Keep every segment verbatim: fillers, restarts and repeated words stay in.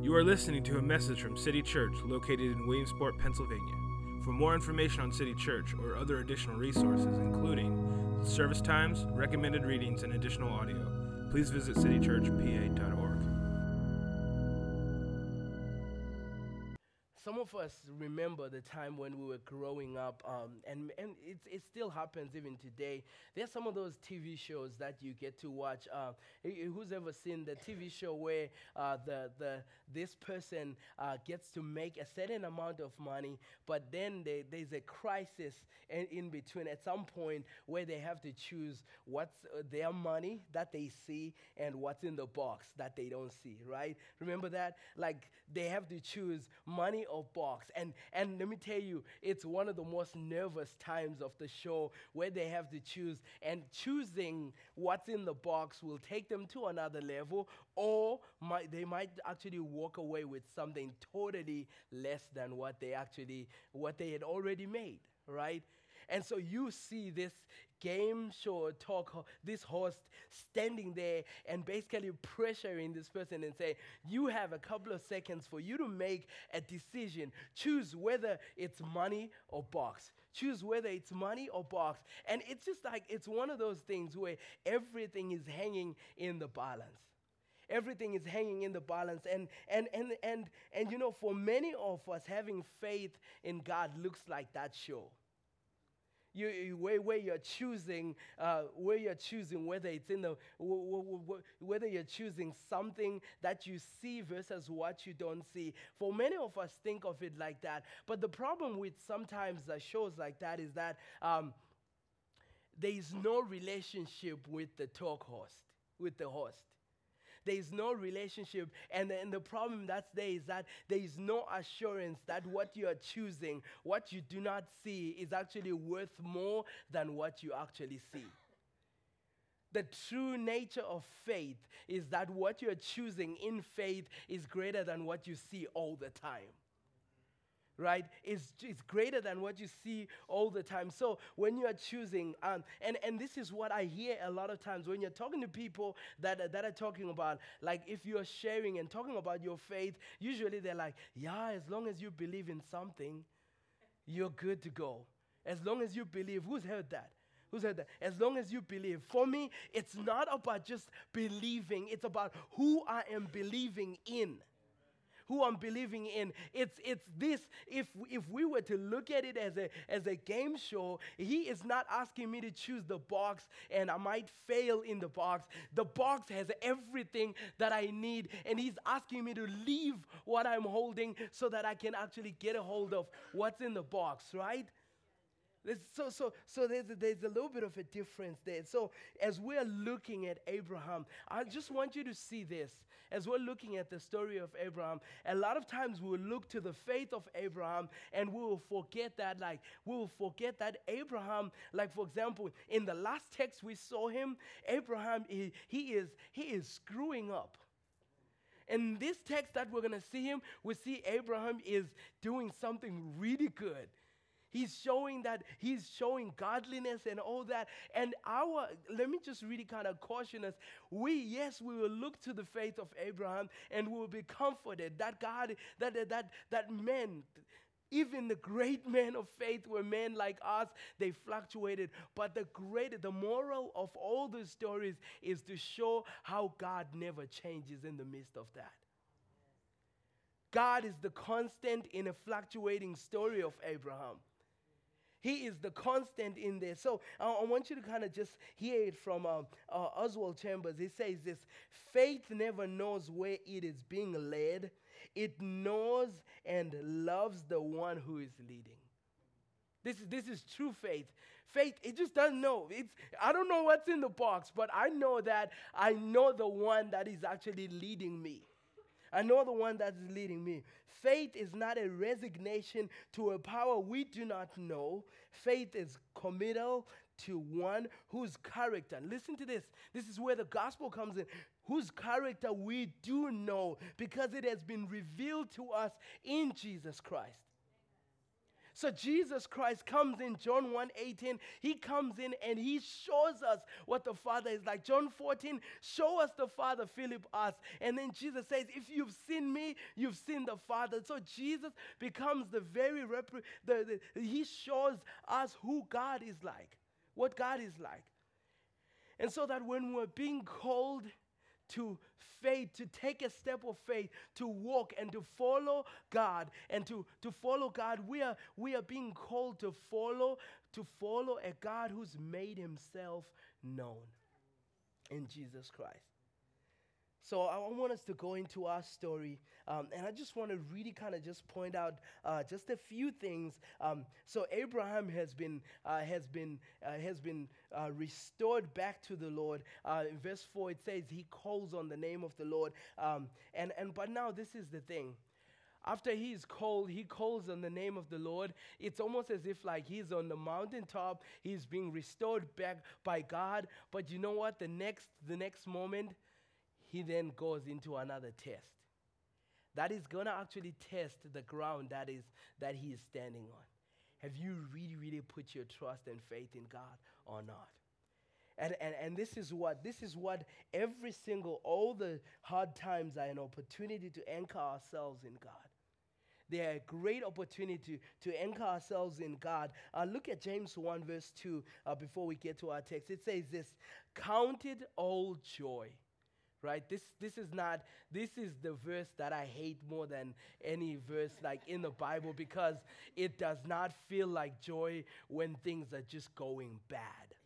You are listening to a message from City Church located in Williamsport, Pennsylvania. For more information on City Church or other additional resources, including service times, recommended readings, and additional audio, please visit city church p a dot org. Some of us remember the time when we were growing up, um, and, and it, it still happens even today. There's some of those T V shows that you get to watch. Uh, who's ever seen the T V show where uh, the, the this person uh, gets to make a certain amount of money, but then they, there's a crisis in, in between at some point where they have to choose what's uh, their money that they see and what's in the box that they don't see, right? Remember that? Like they have to choose money or box. And and let me tell you, it's one of the most nervous times of the show where they have to choose. And choosing what's in the box will take them to another level, or might, they might actually walk away with something totally less than what they actually, what they had already made, right? And so you see this game show talk, this host standing there and basically pressuring this person and say, you have a couple of seconds for you to make a decision. Choose whether it's money or box. Choose whether it's money or box. And it's just like, it's one of those things where everything is hanging in the balance. Everything is hanging in the balance. And, and, and, and, and you know, for many of us, having faith in God looks like that show. You, you, where, where you're choosing, uh, where you're choosing whether it's in the, w- w- w- whether you're choosing something that you see versus what you don't see. For many of us, think of it like that. But the problem with sometimes uh, shows like that is that um, there is no relationship with the talk host, with the host. There is no relationship, and, and the problem that's there is that there is no assurance that what you are choosing, what you do not see, is actually worth more than what you actually see. The true nature of faith is that what you're choosing in faith is greater than what you see all the time. Right? It's, it's greater than what you see all the time. So when you are choosing, um, and, and this is what I hear a lot of times when you're talking to people that, that are talking about, like if you're sharing and talking about your faith, usually they're like, yeah, as long as you believe in something, you're good to go. As long as you believe. Who's heard that? Who said that? As long as you believe. For me, it's not about just believing. It's about who I am believing in. Who I'm believing in. It's it's this. If if we were to look at it as a as a game show, he is not asking me to choose the box and I might fail in the box. The box has everything that I need, and he's asking me to leave what I'm holding so that I can actually get a hold of what's in the box, right? So, so, so there's a, there's a little bit of a difference there. So as we're looking at Abraham, I just want you to see this. As we're looking at the story of Abraham, a lot of times we'll look to the faith of Abraham and we will forget that, like, we will forget that Abraham, like, for example, in the last text we saw him, Abraham, he, he is he is screwing up. In this text that we're going to see him, we see Abraham is doing something really good. He's showing that he's showing godliness and all that. And our, let me just really kind of caution us. We, yes, we will look to the faith of Abraham and we will be comforted that God, that, that, that, that men, even the great men of faith were men like us, they fluctuated. But the great, the moral of all the stories is to show how God never changes in the midst of that. God is the constant in a fluctuating story of Abraham. He is the constant in there. So uh, I want you to kind of just hear it from uh, uh, Oswald Chambers. He says this: faith never knows where it is being led. It knows and loves the one who is leading. This is, this is true faith. Faith, it just doesn't know. It's, I don't know what's in the box, but I know that I know the one that is actually leading me. I know the one that is leading me. Faith is not a resignation to a power we do not know. Faith is committal to one whose character, listen to this, this is where the gospel comes in, whose character we do know because it has been revealed to us in Jesus Christ. So Jesus Christ comes in John one eighteen. He comes in and he shows us what the Father is like. John fourteen, show us the Father, Philip asked. And then Jesus says, if you've seen me, you've seen the Father. So Jesus becomes the very, rep- the, the, he shows us who God is like, what God is like. And so that when we're being called to faith, to take a step of faith, to walk and to follow God, and to, to follow God, we are, we are being called to follow, to follow a God who's made himself known in Jesus Christ. So I want us to go into our story, um, and I just want to really kind of just point out uh, just a few things. Um, so Abraham has been uh, has been uh, has been uh, restored back to the Lord. Uh, in verse four, it says he calls on the name of the Lord, um, and and but now this is the thing. After he's called, he calls on the name of the Lord. It's almost as if like he's on the mountaintop. He's being restored back by God. But you know what? The next the next moment, he then goes into another test that is going to actually test the ground that is that he is standing on. Have you really, really put your trust and faith in God or not? And, and and this is what this is what every single, all the hard times are an opportunity to anchor ourselves in God. They are a great opportunity to anchor ourselves in God. Uh, look at James one verse two uh, before we get to our text. It says this, count it all joy. Right? This this is not, this is the verse that I hate more than any verse like in the Bible, because it does not feel like joy when things are just going bad.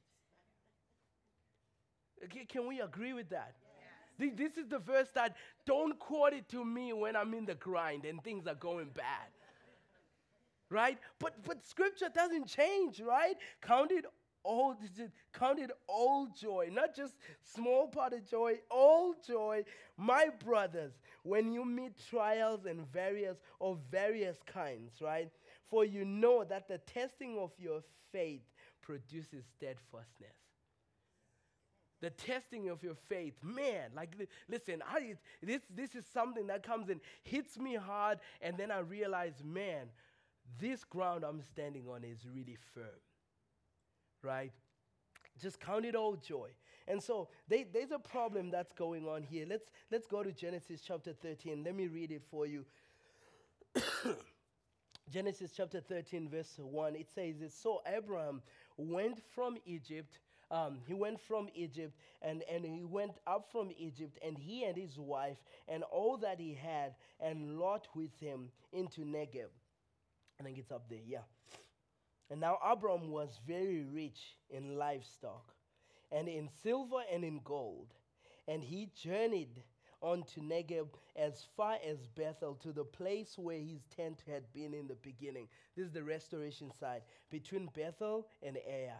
Okay, can we agree with that? Yes. This is the verse that don't quote it to me when I'm in the grind and things are going bad. Right? But but scripture doesn't change, right? Count it all, count it all joy, not just small part of joy, all joy, my brothers, when you meet trials and various of various kinds, right? For you know that the testing of your faith produces steadfastness. The testing of your faith, man, like, listen, I, this, this is something that comes and hits me hard, and then I realize, man, this ground I'm standing on is really firm. Right? Just count it all joy. And so they, there's a problem that's going on here. Let's let's go to Genesis chapter thirteen. Let me read it for you. Genesis chapter thirteen, verse one. It says this, so Abraham went from Egypt. Um, he went from Egypt and, and he went up from Egypt, and he and his wife and all that he had, and Lot with him, into Negev. I think it's up there, yeah. And now Abram was very rich in livestock and in silver and in gold. And he journeyed on to Negev as far as Bethel, to the place where his tent had been in the beginning. This is the restoration side, between Bethel and Ai.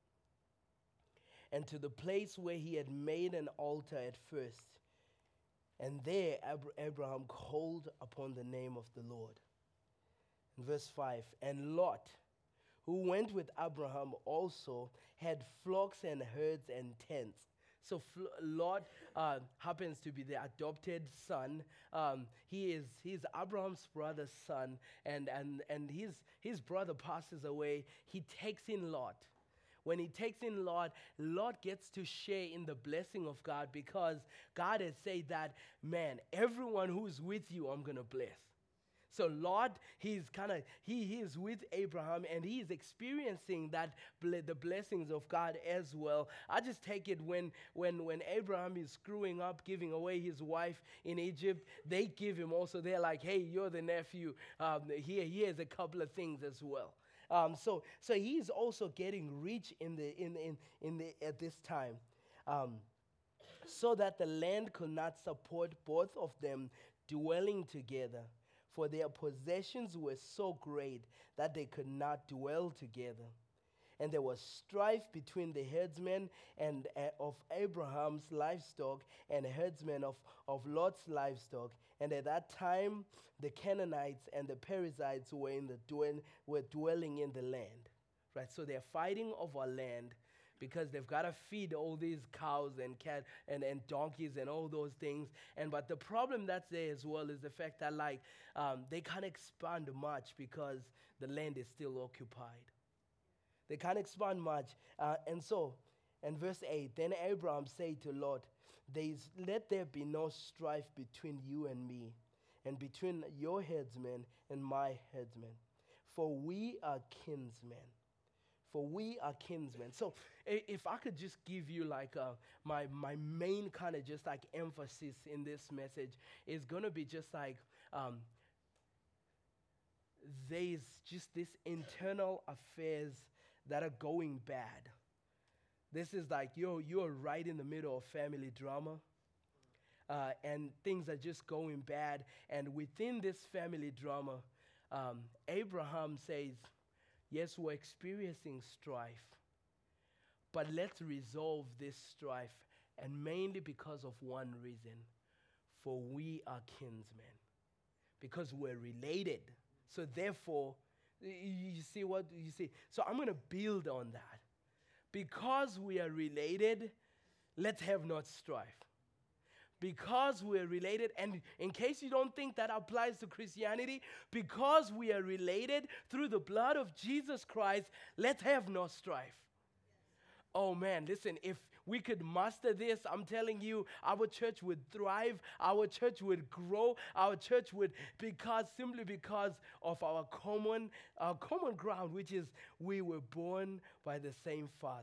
And to the place where he had made an altar at first. And there Ab- Abraham called upon the name of the Lord. In verse five, and Lot, who went with Abraham, also had flocks and herds and tents. So Fl- Lot uh, happens to be the adopted son. Um, he is he's Abraham's brother's son, and and and his his brother passes away. He takes in Lot. When he takes in Lot, Lot gets to share in the blessing of God, because God has said that, man, everyone who's with you, I'm gonna bless. So Lot, he's kind of, he, he is with Abraham, and he is experiencing that ble- the blessings of God as well. I just take it when, when, when Abraham is screwing up, giving away his wife in Egypt, they give him also, they're like, hey, you're the nephew, um, here, here's a couple of things as well. Um, so, so he's also getting rich in the, in, in, in the, at this time. Um, so that the land could not support both of them dwelling together. For their possessions were so great that they could not dwell together. And there was strife between the herdsmen and uh, of Abraham's livestock and herdsmen of, of Lot's livestock. And at that time, the Canaanites and the Perizzites were in the dwell, were dwelling in the land. Right? So they're fighting over land because they've got to feed all these cows and cat and, and donkeys and all those things. And but the problem that's there as well is the fact that like um, they can't expand much because the land is still occupied. They can't expand much. Uh, and so, in verse eight, then Abraham said to Lot, There's, let there be no strife between you and me, and between your headsmen and my headsmen, for we are kinsmen. For we are kinsmen. So i- if I could just give you like uh, my, my main kind of just like emphasis in this message is going to be just like um, there's just this internal affairs that are going bad. This is like you're, you're right in the middle of family drama. Uh, and things are just going bad. And within this family drama, um, Abraham says, yes, we're experiencing strife, but let's resolve this strife, and mainly because of one reason, for we are kinsmen, because we're related. So therefore, y- you see what you see? So I'm going to build on that. Because we are related, let's have not strife. Because we're related, and in case you don't think that applies to Christianity, because we are related through the blood of Jesus Christ, let's have no strife. Oh man, listen, if we could master this, I'm telling you, our church would thrive, our church would grow, our church would, because simply because of our common, our common ground, which is we were born by the same Father.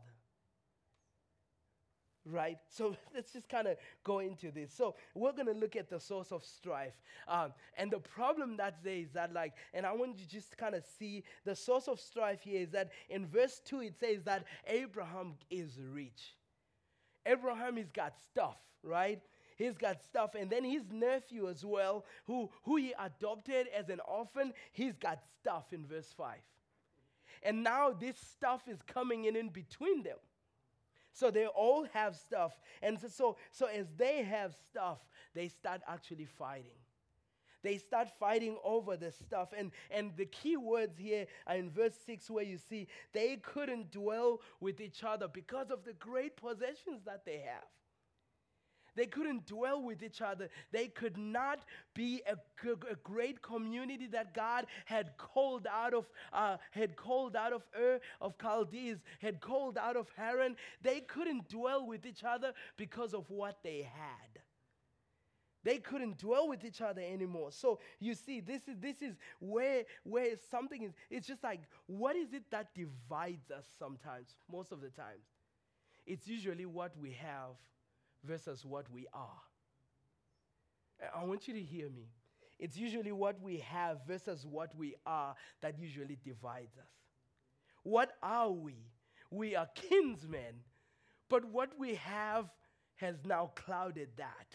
Right? So let's just kind of go into this. So we're going to look at the source of strife. Um, and the problem that's there is that like, and I want you to just kind of see the source of strife here is that in verse two, it says that Abraham is rich. Abraham, he's got stuff, right? He's got stuff. And then his nephew as well, who, who he adopted as an orphan, he's got stuff in verse five. And now this stuff is coming in in between them. So they all have stuff. And so, so, so as they have stuff, they start actually fighting. They start fighting over the stuff. And, and the key words here are in verse six where you see they couldn't dwell with each other because of the great possessions that they have. They couldn't dwell with each other. They could not be a, a great community that God had called out of, uh, had called out of Ur of Chaldees, had called out of Haran. They couldn't dwell with each other because of what they had. They couldn't dwell with each other anymore. So you see, this is this is where where something is. It's just like, what is it that divides us sometimes? Most of the times, it's usually what we have versus what we are. I want you to hear me. It's usually what we have versus what we are that usually divides us. What are we? We are kinsmen, but what we have has now clouded that.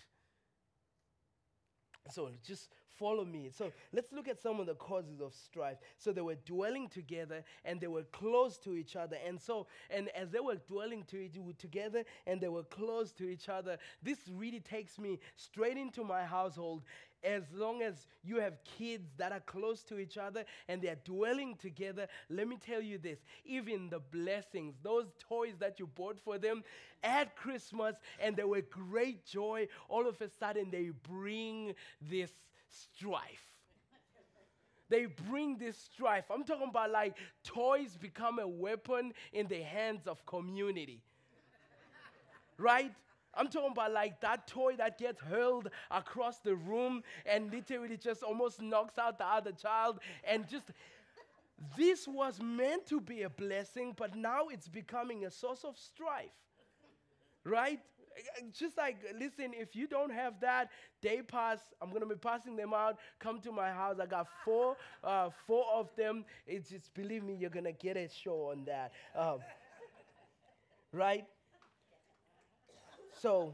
So just follow me. So let's look at some of the causes of strife. So they were dwelling together and they were close to each other. And so, and as they were dwelling to each, together and they were close to each other, this really takes me straight into my household. As long as you have kids that are close to each other and they're dwelling together, let me tell you this, even the blessings, those toys that you bought for them at Christmas and they were great joy, all of a sudden they bring this strife. They bring this strife. I'm talking about like toys become a weapon in the hands of community. Right? I'm talking about like that toy that gets hurled across the room and literally just almost knocks out the other child. And just, this was meant to be a blessing, but now it's becoming a source of strife. Right? Just like, listen, if you don't have that, day pass, I'm going to be passing them out. Come to my house. I got four, uh, four of them. It's just, believe me, you're going to get a show on that. Um, right? So,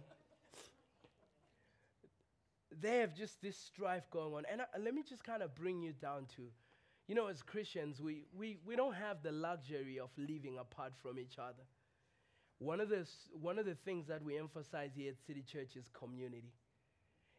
they have just this strife going on. And uh, let me just kind of bring you down to, you know, as Christians, we, we, we don't have the luxury of living apart from each other. One of, the, one of the things that we emphasize here at City Church is community.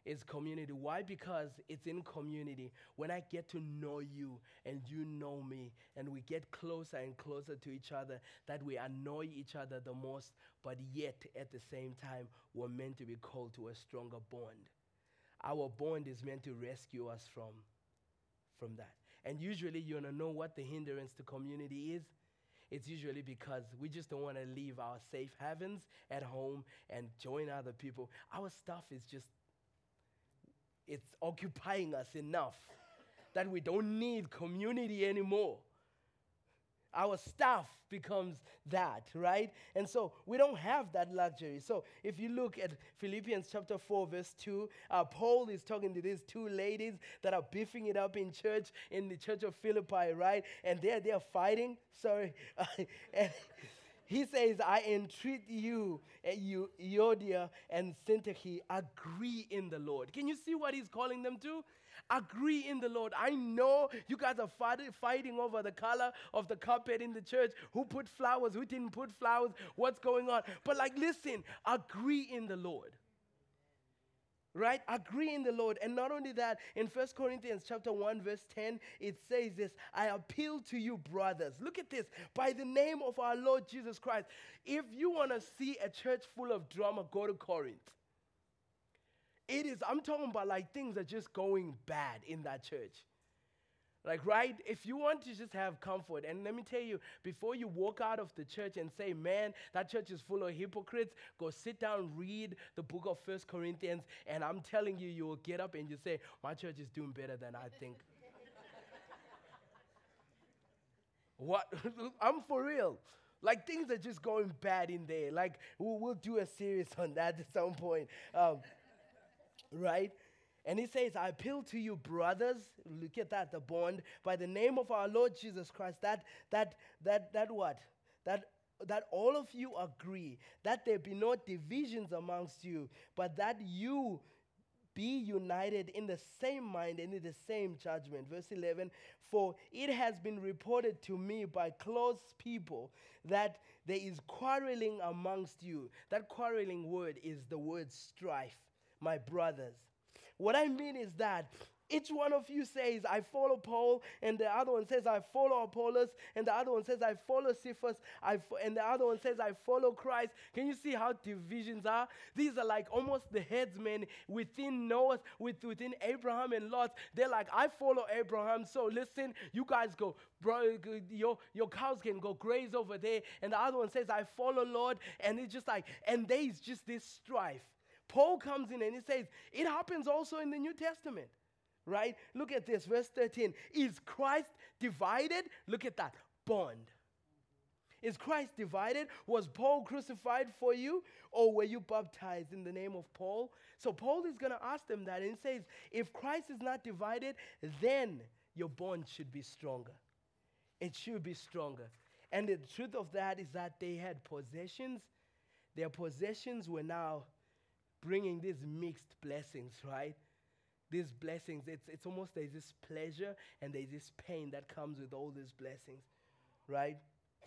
is community. Why? Because it's in community. When I get to know you and you know me, and we get closer and closer to each other, that we annoy each other the most, but yet at the same time, we're meant to be called to a stronger bond. Our bond is meant to rescue us from, from that. And usually you want to know what the hindrance to community is? It's usually because we just don't want to leave our safe havens at home and join other people. Our stuff is just, it's occupying us enough that we don't need community anymore. Our stuff becomes that, right? And so we don't have that luxury. So if you look at Philippians chapter four, verse two, uh, Paul is talking to these two ladies that are beefing it up in church, in the church of Philippi, right? And they're, they're fighting. Sorry. And he says, I entreat you, uh, you, Euodia and Syntyche, agree in the Lord. Can you see what he's calling them to? Agree in the Lord. I know you guys are fighting, fighting over the color of the carpet in the church. Who put flowers? Who didn't put flowers? What's going on? But like, listen, agree in the Lord. Right? Agree in the Lord. And not only that, in First Corinthians chapter one, verse ten, it says this, I appeal to you, brothers. Look at this. By the name of our Lord Jesus Christ. If you want to see a church full of drama, go to Corinth. It is, I'm talking about like things are just going bad in that church. Like, right? If you want to just have comfort, and let me tell you, before you walk out of the church and say, man, that church is full of hypocrites, go sit down, read the book of First Corinthians, and I'm telling you, you will get up and you say, my church is doing better than I think. What? I'm for real. Like, things are just going bad in there. Like, we'll, we'll do a series on that at some point. Um, Right? And he says, I appeal to you, brothers. Look at that, the bond. By the name of our Lord Jesus Christ, that, that, that, that what? That, that all of you agree, that there be no divisions amongst you, but that you be united in the same mind and in the same judgment. Verse eleven, for it has been reported to me by close people that there is quarreling amongst you. That quarreling word is the word strife. My brothers. What I mean is that each one of you says, I follow Paul, and the other one says, I follow Apollos, and the other one says, I follow Cephas, I fo- and the other one says, I follow Christ. Can you see how divisions are? These are like almost the headsmen within Noah, with, within Abraham and Lot. They're like, I follow Abraham, so listen, you guys go, bro, your, your cows can go graze over there. And the other one says, I follow Lord, and it's just like, and there's just this strife. Paul comes in and he says, it happens also in the New Testament, right? Look at this, verse thirteen. Is Christ divided? Look at that, bond. Is Christ divided? Was Paul crucified for you? Or were you baptized in the name of Paul? So Paul is going to ask them that, and he says, if Christ is not divided, then your bond should be stronger. It should be stronger. And the truth of that is that they had possessions. Their possessions were now bringing these mixed blessings, right? These blessings, it's, it's almost there's this pleasure and there's this pain that comes with all these blessings, right?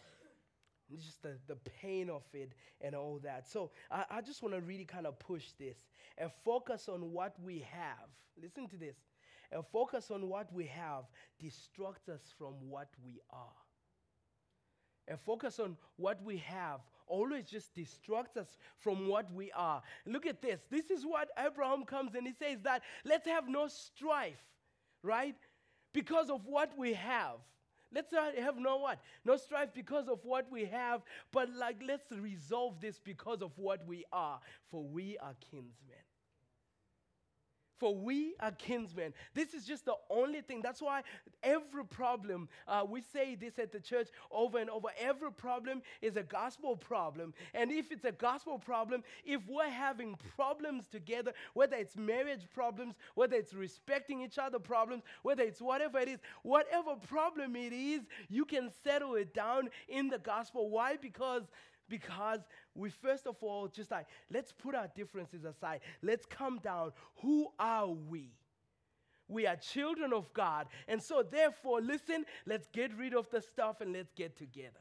It's just the, the pain of it and all that. So I, I just want to really kind of push this and focus on what we have. Listen to this. And focus on what we have distracts us from what we are. And focus on what we have always just distracts us from what we are. Look at this. This is what Abraham comes and he says that let's have no strife, right? Because of what we have. Let's not have no what? No strife because of what we have, but like let's resolve this because of what we are, for we are kinsmen. For we are kinsmen. This is just the only thing. That's why every problem, uh, we say this at the church over and over, every problem is a gospel problem. And if it's a gospel problem, if we're having problems together, whether it's marriage problems, whether it's respecting each other problems, whether it's whatever it is, whatever problem it is, you can settle it down in the gospel. Why? Because Because we first of all just like, let's put our differences aside. Let's come down. Who are we? We are children of God. And so therefore, listen, let's get rid of the stuff and let's get together.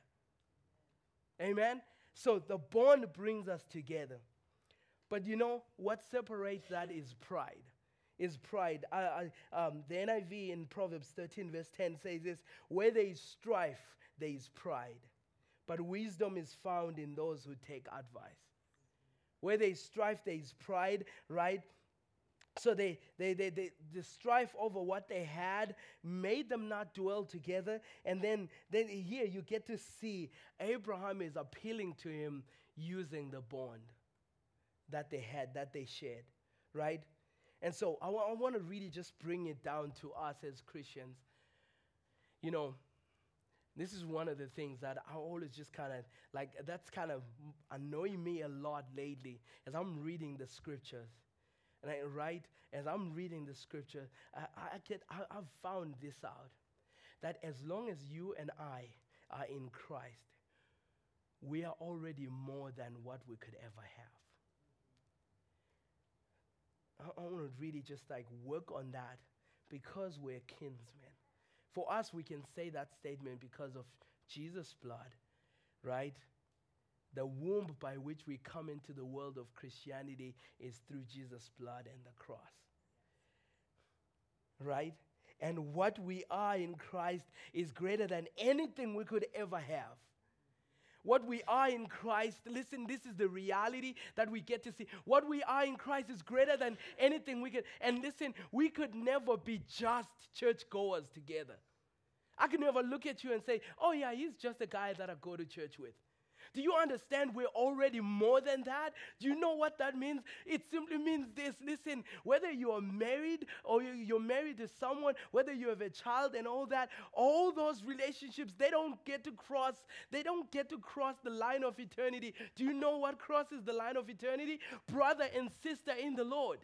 Amen? So the bond brings us together. But you know, what separates that is pride. is pride. I, I, um, the N I V in Proverbs thirteen verse ten says this, where there is strife, there is pride. But wisdom is found in those who take advice. Where there is strife, there is pride, right? So they, they, they, they, the strife over what they had made them not dwell together. And then, then here you get to see Abraham is appealing to him using the bond that they had, that they shared, right? And so I, w- I want to really just bring it down to us as Christians. You know, this is one of the things that I always just kind of, like, that's kind of annoying me a lot lately as I'm reading the scriptures. And I, right, as I'm reading the scripture, I, I get, I, I've found this out, that as long as you and I are in Christ, we are already more than what we could ever have. I, I want to really just like work on that because we're kinsmen. For us, we can say that statement because of Jesus' blood, right? The womb by which we come into the world of Christianity is through Jesus' blood and the cross. Right? And what we are in Christ is greater than anything we could ever have. What we are in Christ, listen, this is the reality that we get to see. What we are in Christ is greater than anything we could. And listen, we could never be just churchgoers together. I could never look at you and say, oh yeah, he's just a guy that I go to church with. Do you understand we're already more than that? Do you know what that means? It simply means this. Listen, whether you are married or you're married to someone, whether you have a child and all that, all those relationships, they don't get to cross, they don't get to cross the line of eternity. Do you know what crosses the line of eternity? Brother and sister in the Lord.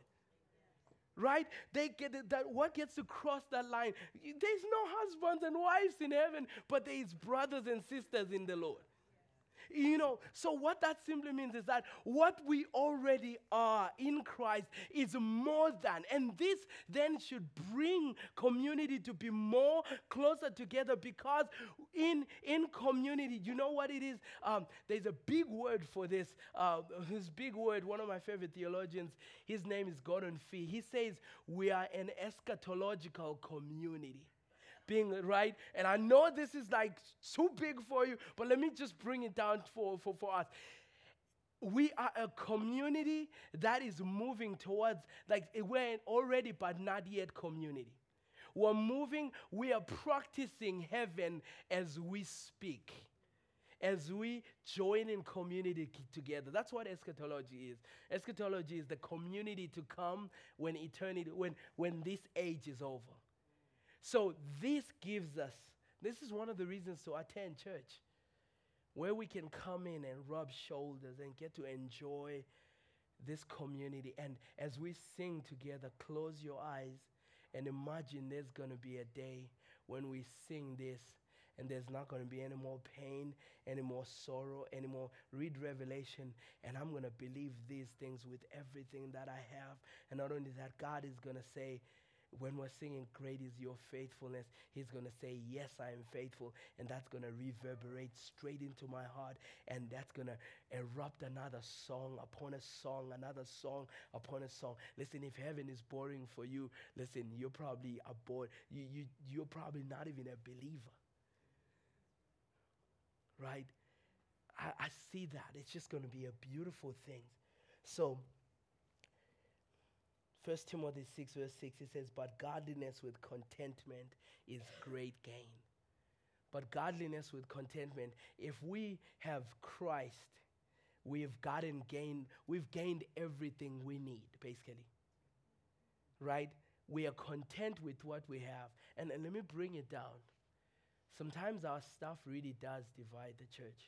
Right? They get it, that what gets to cross that line? There's no husbands and wives in heaven, but there is brothers and sisters in the Lord. You know, so what that simply means is that what we already are in Christ is more than. And this then should bring community to be more closer together because in, in community, you know what it is? Um, there's a big word for this. Uh, this big word, one of my favorite theologians, his name is Gordon Fee. He says, we are an eschatological community. Being right, and I know this is like too big for you, but let me just bring it down for, for, for us. We are a community that is moving towards, like we're already but not yet community. We're moving, we are practicing heaven as we speak, as we join in community together. That's what eschatology is. Eschatology is the community to come when eternity, when, when this age is over. So this gives us, this is one of the reasons to attend church, where we can come in and rub shoulders and get to enjoy this community. And as we sing together, close your eyes and imagine there's going to be a day when we sing this and there's not going to be any more pain, any more sorrow, any more. Read Revelation, and I'm going to believe these things with everything that I have. And not only that, God is going to say, when we're singing, great is your faithfulness, he's going to say, yes, I am faithful. And that's going to reverberate straight into my heart. And that's going to erupt another song upon a song, another song upon a song. Listen, if heaven is boring for you, listen, you're probably a bored. You, you, you're probably not even a believer. Right? I, I see that. It's just going to be a beautiful thing. So, First Timothy six verse six, it says, but godliness with contentment is great gain. But godliness with contentment, if we have Christ, we've gotten gain, we've gained everything we need, basically. Right? We are content with what we have. And, and let me bring it down. Sometimes our stuff really does divide the church.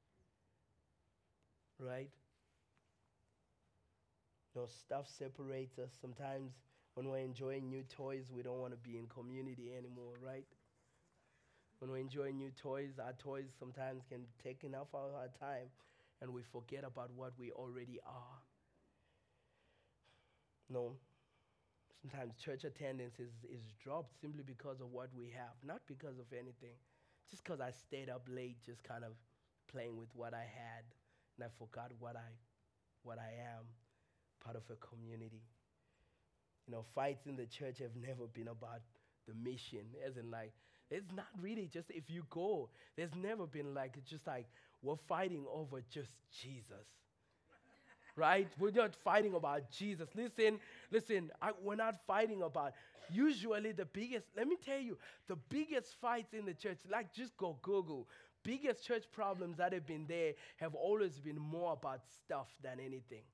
Right? No, stuff separates us. Sometimes when we're enjoying new toys, we don't want to be in community anymore, right? When we enjoy new toys, our toys sometimes can take enough of our time and we forget about what we already are. No, sometimes church attendance is, is dropped simply because of what we have, not because of anything. Just because I stayed up late just kind of playing with what I had and I forgot what I, what I am. Part of a community. You know, fights in the church have never been about the mission, as in like, it's not really just if you go. There's never been like, it's just like, we're fighting over just Jesus. Right? We're not fighting about Jesus. Listen, listen, I, we're not fighting about, usually the biggest, let me tell you, the biggest fights in the church, like just go Google, biggest church problems that have been there have always been more about stuff than anything.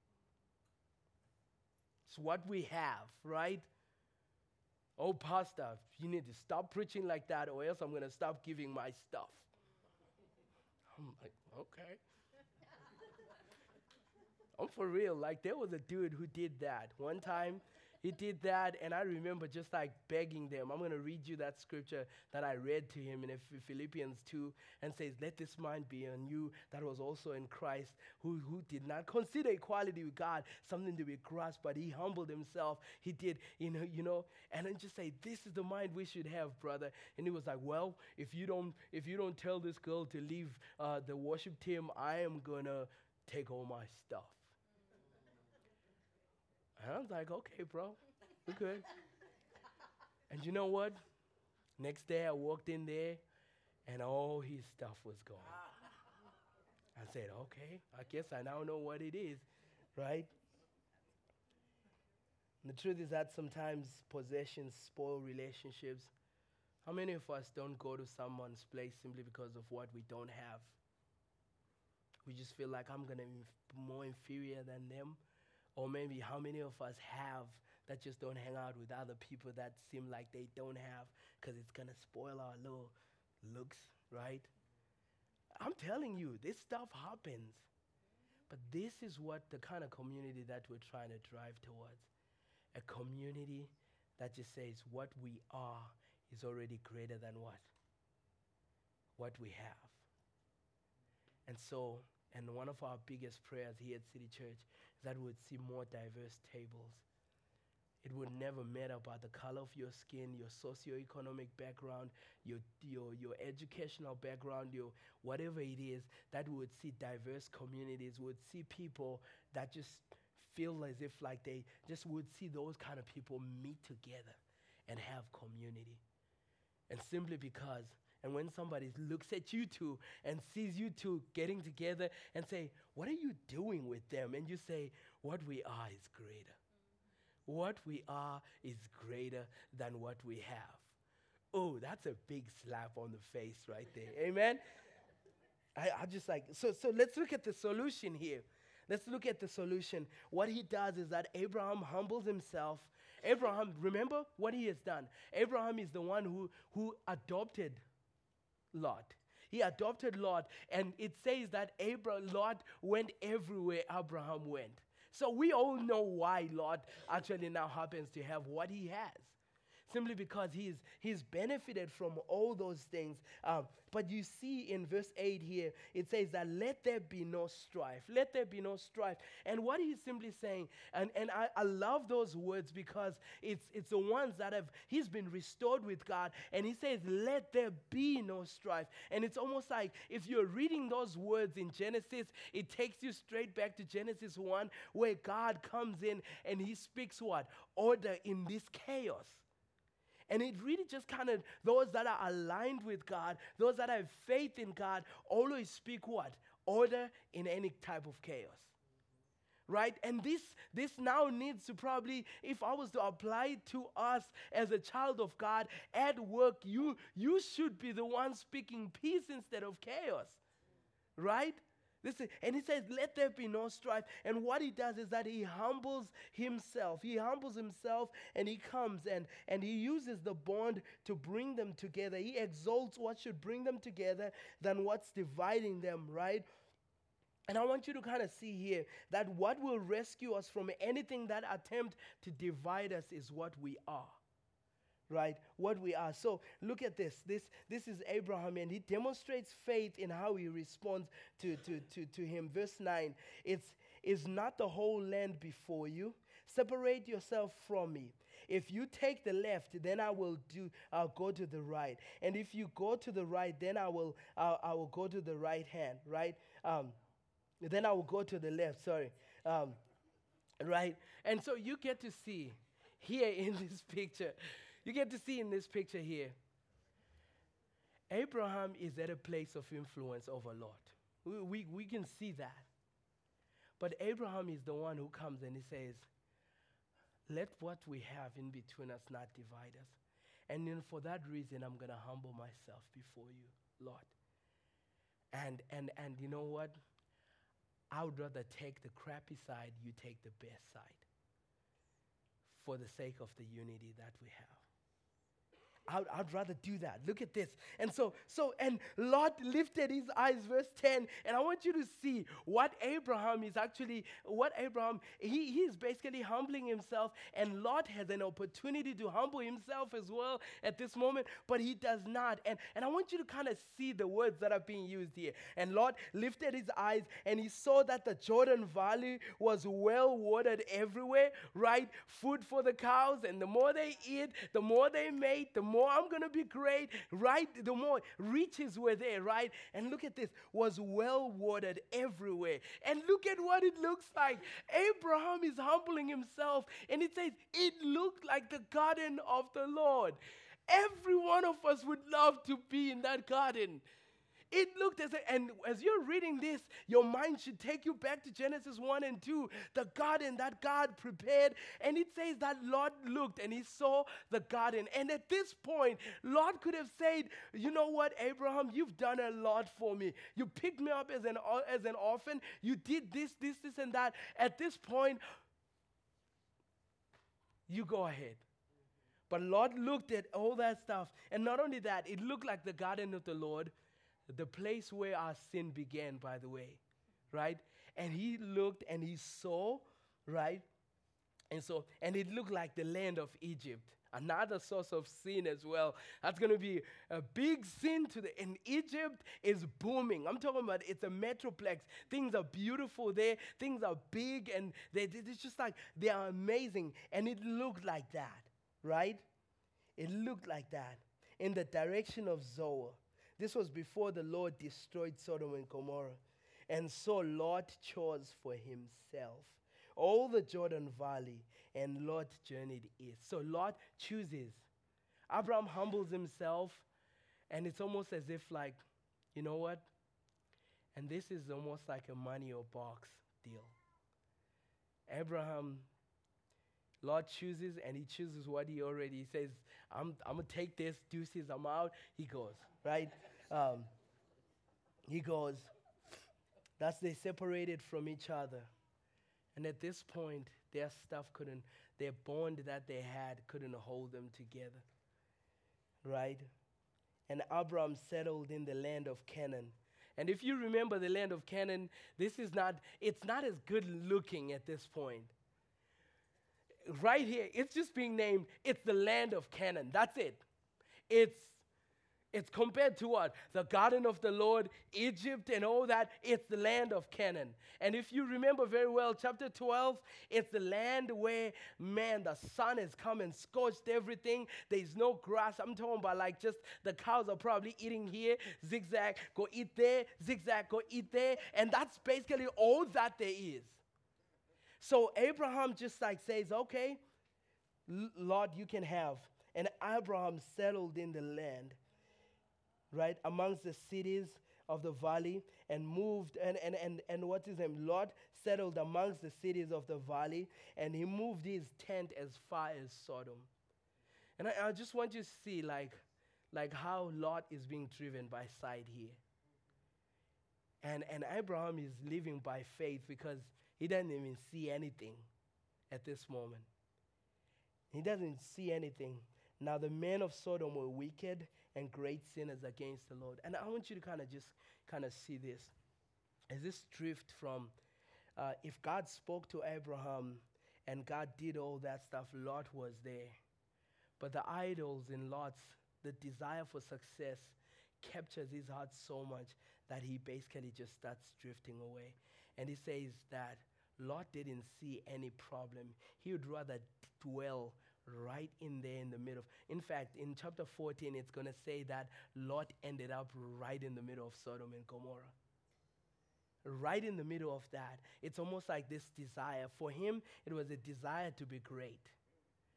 It's what we have, right? Oh, pastor, you need to stop preaching like that or else I'm going to stop giving my stuff. I'm like, okay. I'm for real. Like, there was a dude who did that. One time, he did that, and I remember just like begging them. I'm going to read you that scripture that I read to him in Philippians two, and says, let this mind be in you that was also in Christ, who, who did not consider equality with God something to be grasped, but he humbled himself. He did, you know, you know, and then just say, this is the mind we should have, brother. And he was like, well, if you don't, if you don't tell this girl to leave uh, the worship team, I am going to take all my stuff. And I was like, okay, bro, we're good. And you know what? Next day I walked in there and all his stuff was gone. I said, okay, I guess I now know what it is, right? And the truth is that sometimes possessions spoil relationships. How many of us don't go to someone's place simply because of what we don't have? We just feel like I'm going to be more inferior than them. Or maybe how many of us have that just don't hang out with other people that seem like they don't have because it's going to spoil our little looks, right? I'm telling you, this stuff happens. But this is what the kind of community that we're trying to drive towards. A community that just says what we are is already greater than what? What we have. And so, and one of our biggest prayers here at City Church is that we would see more diverse tables. It would never matter about the color of your skin, your socioeconomic background, your, your, your educational background, your whatever it is, that we would see diverse communities, we would see people that just feel as if like they just would see those kind of people meet together and have community. And simply because, and when somebody looks at you two and sees you two getting together and say, what are you doing with them? And you say, what we are is greater. What we are is greater than what we have. Oh, that's a big slap on the face right there. Amen? I, I just like, so, so let's look at the solution here. Let's look at the solution. What he does is that Abraham humbles himself. Abraham, remember what he has done. Abraham is the one who, who adopted Lot. He adopted Lot, and it says that Abraham, Lot went everywhere Abraham went. So we all know why Lot actually now happens to have what he has. Simply because he's, he's benefited from all those things. Um, but you see in verse eight here, it says that let there be no strife. Let there be no strife. And what he's simply saying, and, and I, I love those words because it's, it's the ones that have, he's been restored with God. And he says, let there be no strife. And it's almost like if you're reading those words in Genesis, it takes you straight back to Genesis one, where God comes in and he speaks what? Order in this chaos. And it really just kind of, those that are aligned with God, those that have faith in God, always speak what? Order in any type of chaos. Right? And this, this now needs to probably, if I was to apply it to us as a child of God at work, you, you should be the one speaking peace instead of chaos. Right? Listen, and he says, let there be no strife. And what he does is that he humbles himself. He humbles himself and he comes and, and he uses the bond to bring them together. He exalts what should bring them together than what's dividing them, right? And I want you to kind of see here that what will rescue us from anything that attempt to divide us is what we are. Right? What we are. So look at this. This this is Abraham, and he demonstrates faith in how he responds to, to, to, to him. Verse nine, it's, is not the whole land before you? Separate yourself from me. If you take the left, then I will do. I'll go to the right. And if you go to the right, then I will. Uh, I will go to the right hand. Right. Um, then I will go to the left. Sorry. Um, right. And so you get to see. here in this picture, you get to see in this picture here, Abraham is at a place of influence over Lot. We, we, we can see that. But Abraham is the one who comes and he says, let what we have in between us not divide us. And then for that reason, I'm going to humble myself before you, Lord. And, and, and you know what? I would rather take the crappy side, you take the best side for the sake of the unity that we have. I'd, I'd rather do that. Look at this. And so, so, and Lot lifted his eyes, verse ten, and I want you to see what Abraham is actually, what Abraham, he, he is basically humbling himself, and Lot has an opportunity to humble himself as well at this moment, but he does not. And, and I want you to kind of see the words that are being used here. And Lot lifted his eyes, and he saw that the Jordan Valley was well watered everywhere, right? Food for the cows, and the more they eat, the more they mate, the more I'm going to be great, right? The more riches were there, right? And look at this, was well watered everywhere. And look at what it looks like. Abraham is humbling himself, and it says, it looked like the garden of the Lord. Every one of us would love to be in that garden. It looked as a, and as you're reading this, your mind should take you back to Genesis one and two, the garden that God prepared. And it says that Lot looked and he saw the garden. And at this point, Lot could have said, you know what, Abraham, you've done a lot for me. You picked me up as an, as an orphan. You did this, this, this, and that. At this point, you go ahead. But Lot looked at all that stuff. And not only that, it looked like the garden of the Lord. The place where our sin began, by the way, right? And he looked and he saw, right? And so, and it looked like the land of Egypt, another source of sin as well. That's going to be a big sin to the, and Egypt is booming. I'm talking about it's a metroplex. Things are beautiful there. Things are big, and they, it's just like, they are amazing. And it looked like that, right? It looked like that in the direction of Zoar. This was before the Lord destroyed Sodom and Gomorrah. And so Lot chose for himself all the Jordan Valley, and Lot journeyed east. So Lot chooses. Abraham humbles himself, and it's almost as if like, you know what? And this is almost like a money or box deal. Abraham, Lot chooses, and he chooses what he already he says, I'm, I'm going to take this, deuces, I'm out. He goes, right? Um, he goes, that's they separated from each other. And at this point, their stuff couldn't, their bond that they had couldn't hold them together, right? And Abram settled in the land of Canaan. And if you remember the land of Canaan, this is not, it's not as good looking at this point. Right here, it's just being named, it's the land of Canaan. That's it. It's It's compared to what? The garden of the Lord, Egypt and all that. It's the land of Canaan. And if you remember very well, chapter twelve, it's the land where, man, the sun has come and scorched everything. There's no grass. I'm talking about like just the cows are probably eating here, zigzag, go eat there, zigzag, go eat there. And that's basically all that there is. So Abraham just like says, okay, Lord, you can have. And Abraham settled in the land, right, amongst the cities of the valley, and moved, and, and, and, and what's his name? Lot settled amongst the cities of the valley, and he moved his tent as far as Sodom. And I, I just want you to see like, like how Lot is being driven by sight here. And, and Abraham is living by faith because he doesn't even see anything at this moment. He doesn't see anything. Now the men of Sodom were wicked and great sinners against the Lord. And I want you to kind of just kind of see this. As this drift from, uh, if God spoke to Abraham and God did all that stuff, Lot was there. But the idols in Lot's, the desire for success captures his heart so much that he basically just starts drifting away. And he says that Lot didn't see any problem. He would rather dwell right in there in the middle. In fact, in chapter fourteen, it's going to say that Lot ended up right in the middle of Sodom and Gomorrah. Right in the middle of that. It's almost like this desire. For him, it was a desire to be great.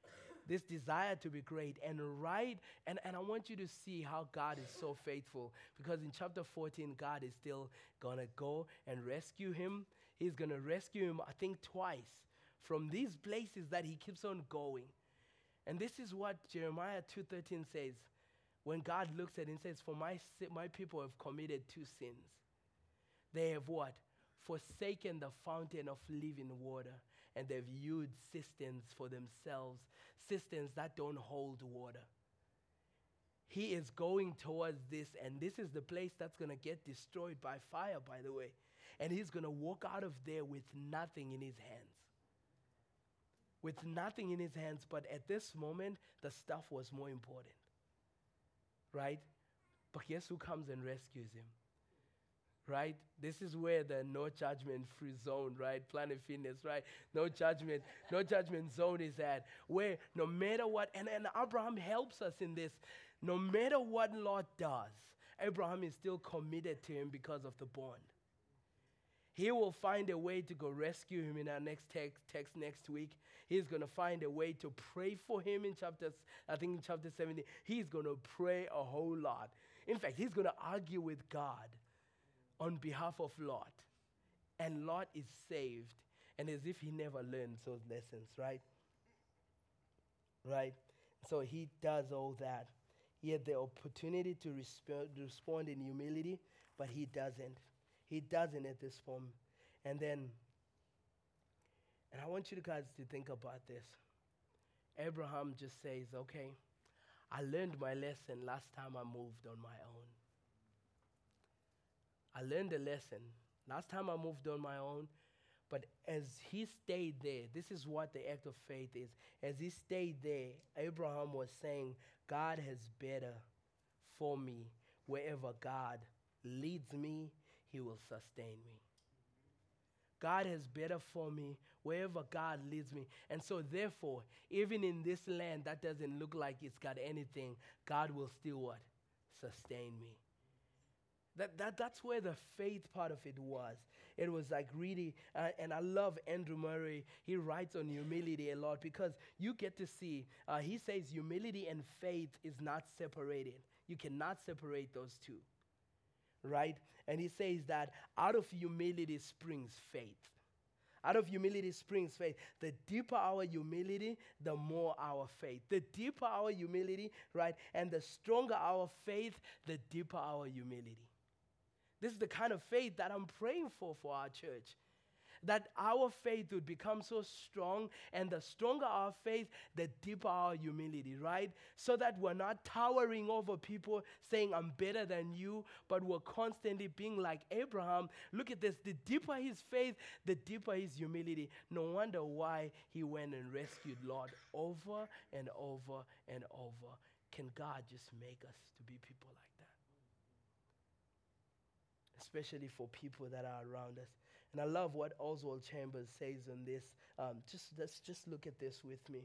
this desire to be great and right. And, and I want you to see how God is so faithful, because in chapter fourteen, God is still going to go and rescue him. He's going to rescue him, I think, twice from these places that he keeps on going. And this is what Jeremiah two thirteen says. When God looks at it and says, for my, my people have committed two sins. They have what? Forsaken the fountain of living water, and they've used cisterns for themselves, cisterns that don't hold water. He is going towards this, and this is the place that's going to get destroyed by fire, by the way. And he's going to walk out of there with nothing in his hands. With nothing in his hands, but at this moment, the stuff was more important. Right? But guess who comes and rescues him? Right? This is where the no judgment free zone, right? Planet Fitness, right? No judgment, no judgment zone is at. Where no matter what, and, and Abraham helps us in this, no matter what Lot does, Abraham is still committed to him because of the bond. He will find a way to go rescue him in our next text, text next week. He's going to find a way to pray for him in chapter, I think in chapter seventeen. He's going to pray a whole lot. In fact, he's going to argue with God on behalf of Lot. And Lot is saved. And as if he never learned those lessons, right? Right? So he does all that. He had the opportunity to resp- respond in humility, but he doesn't. He doesn't at this point. And then, and I want you guys to think about this. Abraham just says, okay, I learned my lesson last time I moved on my own. I learned a lesson last time I moved on my own, but as he stayed there, this is what the act of faith is. As he stayed there, Abraham was saying, God has better for me. Wherever God leads me, he will sustain me. God has better for me wherever God leads me. And so therefore, even in this land that doesn't look like it's got anything, God will still what? Sustain me. That, that, that's where the faith part of it was. It was like really, uh, and I love Andrew Murray. He writes on humility a lot because you get to see, uh, he says humility and faith is not separated. You cannot separate those two, right? And he says that out of humility springs faith. Out of humility springs faith. The deeper our humility, the more our faith. The deeper our humility, right? And the stronger our faith, the deeper our humility. This is the kind of faith that I'm praying for for our church. That our faith would become so strong, and the stronger our faith, the deeper our humility, right? So that we're not towering over people saying, I'm better than you, but we're constantly being like Abraham. Look at this. The deeper his faith, the deeper his humility. No wonder why he went and rescued Lot over and over and over. Can God just make us to be people like that? Especially for people that are around us. And I love what Oswald Chambers says on this. Um, just let's just look at this with me.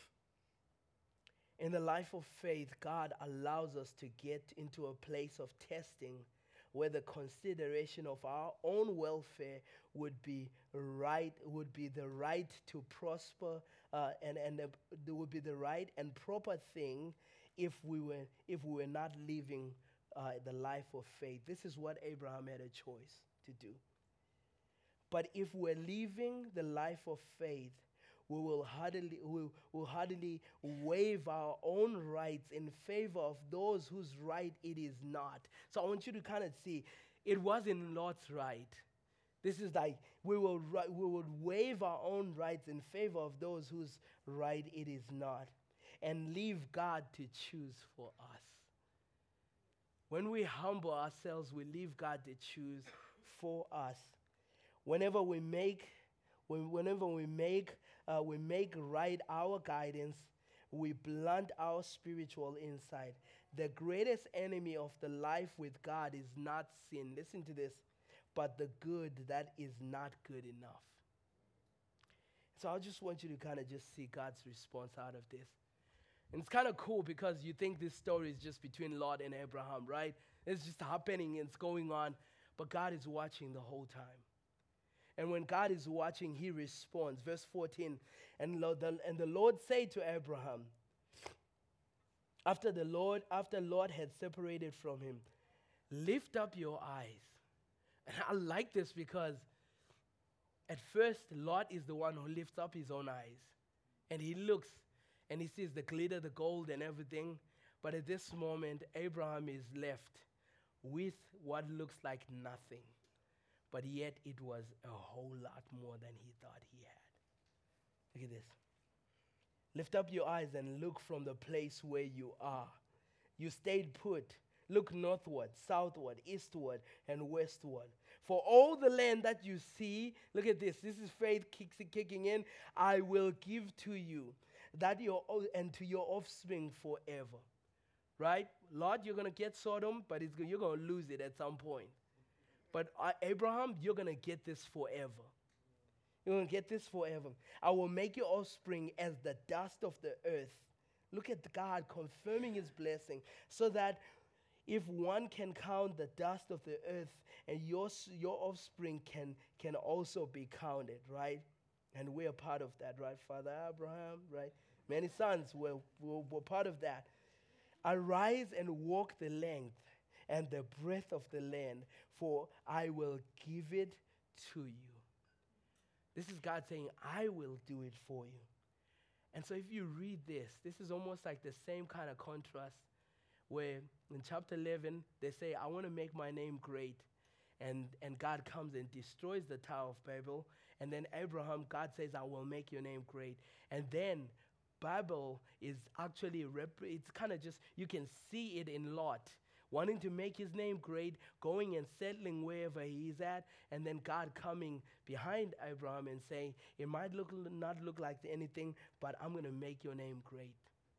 In the life of faith, God allows us to get into a place of testing where the consideration of our own welfare would be right, would be the right to prosper, uh, and and uh, there would be the right and proper thing if we were if we were not living uh, the life of faith. This is what Abraham had a choice to do. But if we're living the life of faith, we will hardly, we will hardly waive our own rights in favor of those whose right it is not. So I want you to kind of see, it wasn't Lot's right. This is like, we will we would waive our own rights in favor of those whose right it is not, and leave God to choose for us. When we humble ourselves, we leave God to choose for us. Whenever we make, when, whenever we make, uh, we make right our guidance, we blunt our spiritual insight. The greatest enemy of the life with God is not sin. Listen to this, but the good that is not good enough. So I just want you to kind of just see God's response out of this. And it's kind of cool because you think this story is just between Lot and Abraham, right? It's just happening, it's going on, but God is watching the whole time. And when God is watching, he responds. Verse fourteen, and, Lord, the, and the Lord said to Abraham, after the Lord, after Lord had separated from him, lift up your eyes. And I like this because at first, Lot is the one who lifts up his own eyes. And he looks and he sees the glitter, the gold and everything. But at this moment, Abraham is left with what looks like nothing. But yet it was a whole lot more than he thought he had. Look at this. Lift up your eyes and look from the place where you are. You stayed put. Look northward, southward, eastward, and westward. For all the land that you see, look at this. This is faith kicks, kicking in. I will give to you that your and to your offspring forever. Right? Lord, you're going to get Sodom, but it's, you're going to lose it at some point. But uh, Abraham, you're going to get this forever. You're going to get this forever. I will make your offspring as the dust of the earth. Look at God confirming his blessing so that if one can count the dust of the earth, and your, your offspring can, can also be counted, right? And we're part of that, right? Father Abraham, right? Many sons were, were, were part of that. Arise and walk the length and the breadth of the land, for I will give it to you. This is God saying, I will do it for you. And so if you read this, this is almost like the same kind of contrast where in chapter eleven, they say, I want to make my name great. And, and God comes and destroys the Tower of Babel. And then Abraham, God says, I will make your name great. And then Babel is actually, rep- it's kind of just, you can see it in Lot, wanting to make his name great, going and settling wherever he is at, and then God coming behind Abraham and saying, it might look not look like anything, but I'm going to make your name great.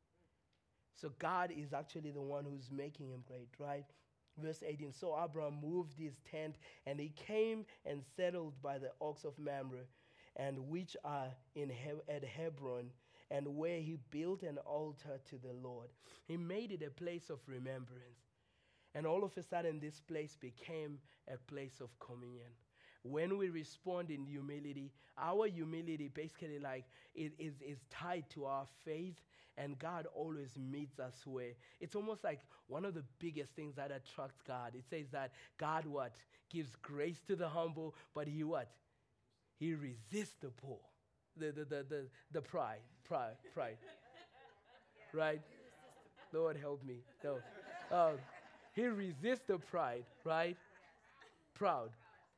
So God is actually the one who's making him great, right? Verse eighteen, so Abraham moved his tent, and he came and settled by the oaks of Mamre, and which are in he- at Hebron, and where he built an altar to the Lord. He made it a place of remembrance. And all of a sudden, this place became a place of communion. When we respond in humility, our humility basically like it is, is tied to our faith, and God always meets us where. It's almost like one of the biggest things that attracts God. It says that God what? Gives grace to the humble, but he what? He resists the poor. The, the, the, the, the pride, pride, pride. Right? Lord help me. No. Um, he resists the pride, right? Proud.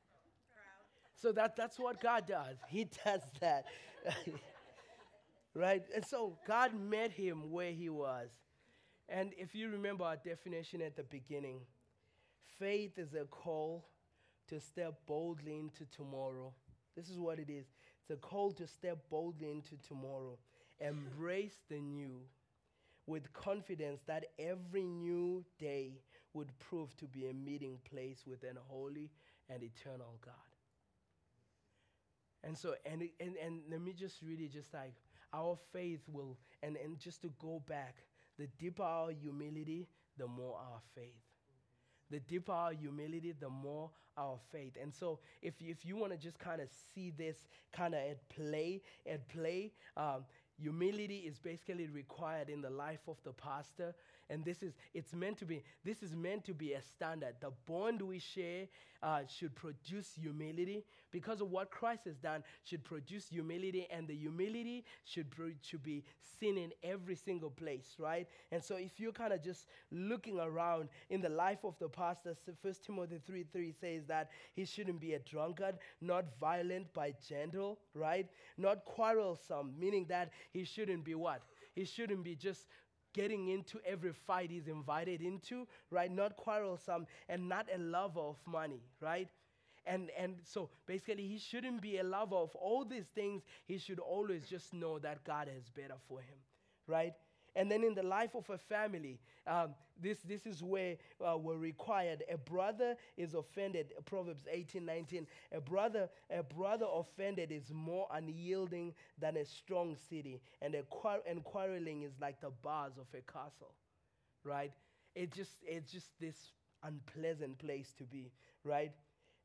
So that, that's what God does. He does that. Right? And so God met him where he was. And if you remember our definition at the beginning, faith is a call to step boldly into tomorrow. This is what it is. It's a call to step boldly into tomorrow. Embrace the new with confidence that every new day would prove to be a meeting place with an holy and eternal God. And so, and, and, and let me just really just like, our faith will, and, and just to go back, the deeper our humility, the more our faith. The deeper our humility, the more our faith. And so if, if you want to just kind of see this kind of at play, at play, um, humility is basically required in the life of the pastor. And this is, it's meant to be, this is meant to be a standard. The bond we share uh, should produce humility because of what Christ has done should produce humility, and the humility should, pro- should be seen in every single place, right? And so if you're kind of just looking around in the life of the pastor, First Timothy three three says that he shouldn't be a drunkard, not violent but gentle, right? Not quarrelsome, meaning that he shouldn't be what? He shouldn't be just getting into every fight he's invited into, right? Not quarrelsome and not a lover of money, right? And and so basically he shouldn't be a lover of all these things. He should always just know that God has better for him, right? And then in the life of a family, um, this, this is where uh, we're required. A brother is offended, Proverbs eighteen nineteen. A brother, a brother offended is more unyielding than a strong city. And, a quar- and quarreling is like the bars of a castle, right? It just, it's just this unpleasant place to be, right?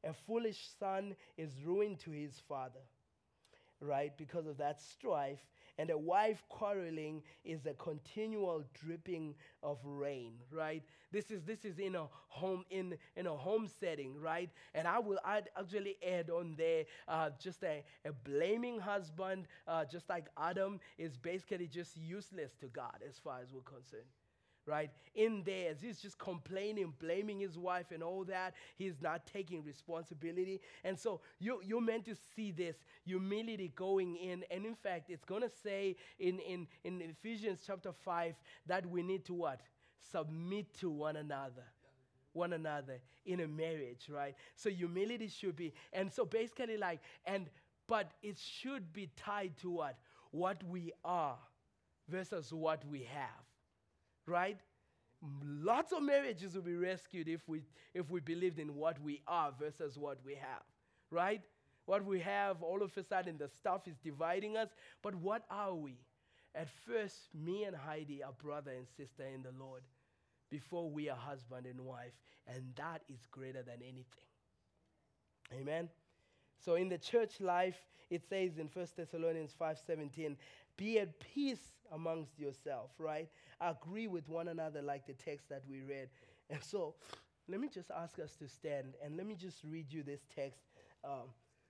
A foolish son is ruin to his father, right? Because of that strife. And a wife quarreling is a continual dripping of rain, right? This is this is in a home in in a home setting, right? And I will I'd actually add on there uh, just a, a blaming husband, uh, just like Adam, is basically just useless to God as far as we're concerned. Right? In there, as he's just complaining, blaming his wife and all that, he's not taking responsibility. And so you, you're meant to see this humility going in. And in fact, it's going to say in, in, in Ephesians chapter five that we need to what? Submit to one another. One another in a marriage, right? So humility should be, and so basically like, and, but it should be tied to what? What we are versus what we have. Right? Lots of marriages will be rescued if we if we believed in what we are versus what we have. Right? What we have, all of a sudden the stuff is dividing us. But what are we? At first, me and Heidi are brother and sister in the Lord before we are husband and wife. And that is greater than anything. Amen? So in the church life, it says in First Thessalonians five seventeen, be at peace amongst yourself, right? Agree with one another like the text that we read. And so let me just ask us to stand and let me just read you this text um,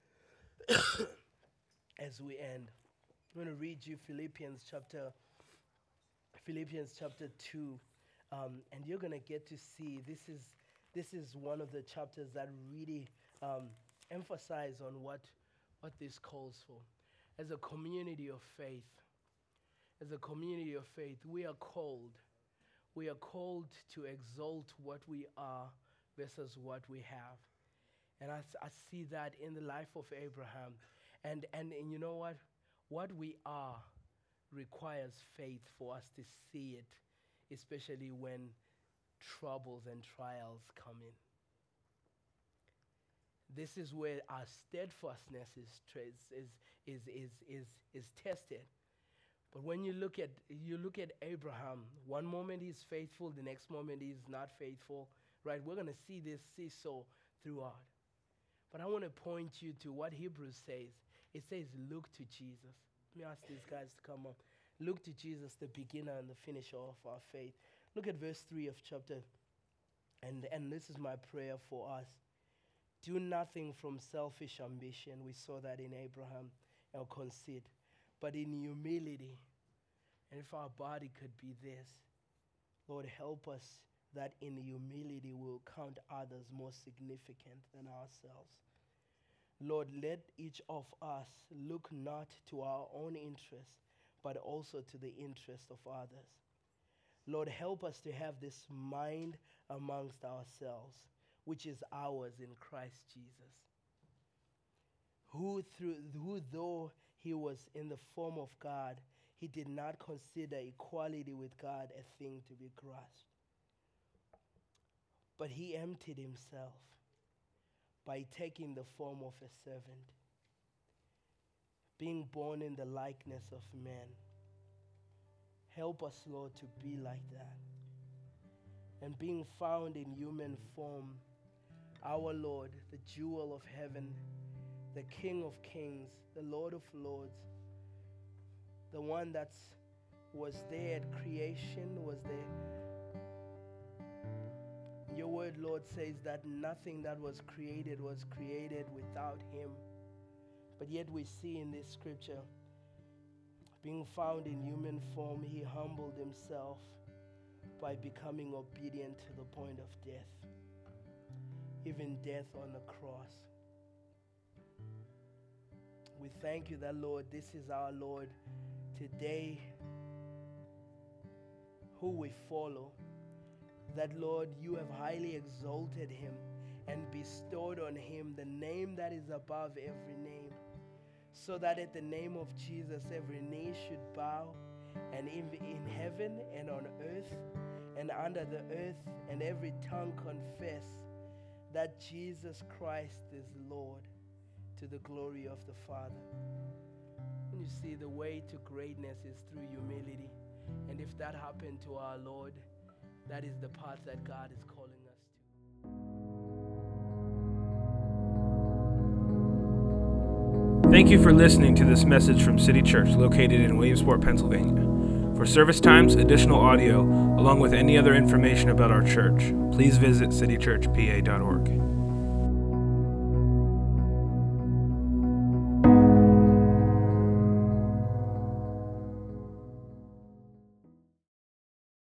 as we end. I'm going to read you Philippians chapter Philippians chapter two, um, and you're going to get to see this is this is one of the chapters that really um, emphasize on what what this calls for. As a community of faith, as a community of faith, we are called. We are called to exalt what we are versus what we have. And I, I see that in the life of Abraham. And, and, and you know what? What we are requires faith for us to see it, especially when troubles and trials come in. This is where our steadfastness is, is, is, is, is, is tested. But when you look at you look at Abraham, one moment he's faithful, the next moment he's not faithful, right? We're going to see this seesaw throughout. But I want to point you to what Hebrews says. It says, look to Jesus. Let me ask these guys to come up. Look to Jesus, the beginner and the finisher of our faith. Look at verse three of chapter, and, and this is my prayer for us. Do nothing from selfish ambition. We saw that in Abraham, or conceit. But in humility, and if our body could be this, Lord, help us that in humility we'll count others more significant than ourselves. Lord, let each of us look not to our own interest, but also to the interest of others. Lord, help us to have this mind amongst ourselves, which is ours in Christ Jesus, who through who though he was in the form of God, he did not consider equality with God a thing to be grasped. But he emptied himself by taking the form of a servant, being born in the likeness of man. Help us, Lord, to be like that. And being found in human form, our Lord, the jewel of heaven, the King of kings, the Lord of lords, the one that was there at creation, was there. Your word, Lord, says that nothing that was created was created without him. But yet we see in this scripture, being found in human form, he humbled himself by becoming obedient to the point of death, even death on the cross. We thank you that, Lord, this is our Lord today, who we follow. That, Lord, you have highly exalted him and bestowed on him the name that is above every name, so that at the name of Jesus every knee should bow, and in, in heaven and on earth and under the earth, and every tongue confess that Jesus Christ is Lord, to the glory of the Father. And you see, the way to greatness is through humility. And if that happened to our Lord, that is the path that God is calling us to. Thank you for listening to this message from City Church located in Williamsport, Pennsylvania. For service times, additional audio, along with any other information about our church, please visit city church p a dot org.